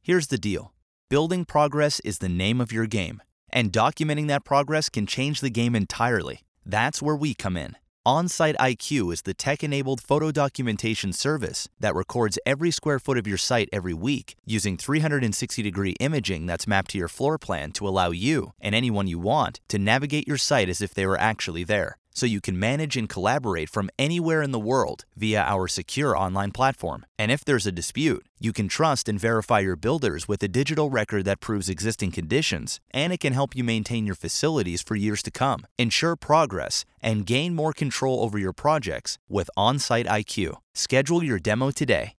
Here's the deal. Building progress is the name of your game, and documenting that progress can change the game entirely. That's where we come in. OnSite IQ is the tech-enabled photo documentation service that records every square foot of your site every week using 360-degree imaging that's mapped to your floor plan to allow you, and anyone you want, to navigate your site as if they were actually there, so you can manage and collaborate from anywhere in the world via our secure online platform. And if there's a dispute, you can trust and verify your builders with a digital record that proves existing conditions, and it can help you maintain your facilities for years to come, ensure progress, and gain more control over your projects with OnSite IQ. Schedule your demo today